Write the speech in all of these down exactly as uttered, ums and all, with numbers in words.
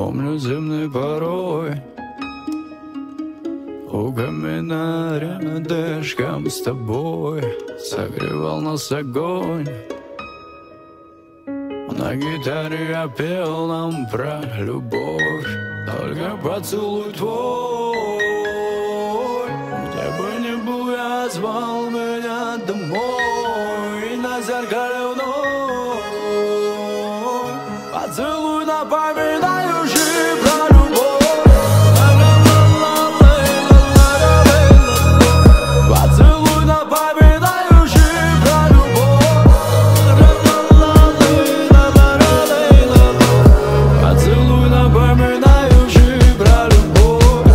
Помню зимний порой у камина рядышком с тобой согревал нас огонь. На гитаре я пел нам про любовь. Только поцелуй твой, где бы ни был, я звал меня домой. И на зеркале вновь поцелуй, напоминающий про любовь. Поцелуй, напоминающий про любовь. Поцелуй, напоминающий про любовь.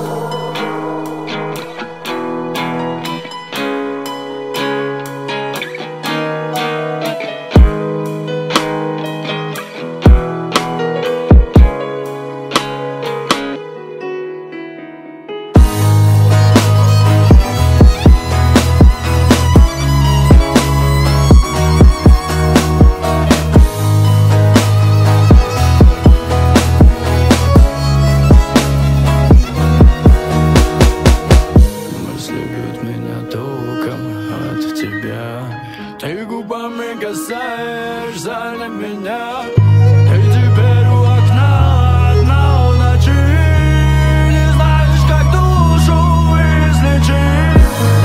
Мысли бьют меня током от тебя. Ты губами касаешься на меня. Ты теперь у окна одна в ночи. Не знаешь, как душу излечить.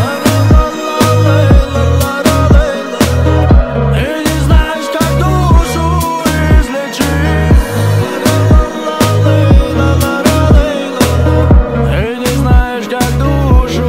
Ты не знаешь, как душу излечить. Ты не знаешь, как душу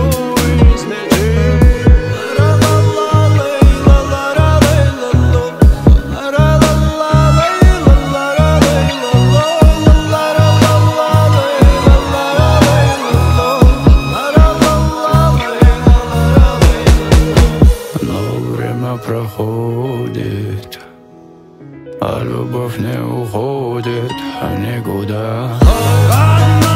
проходит, а любовь не уходит никуда.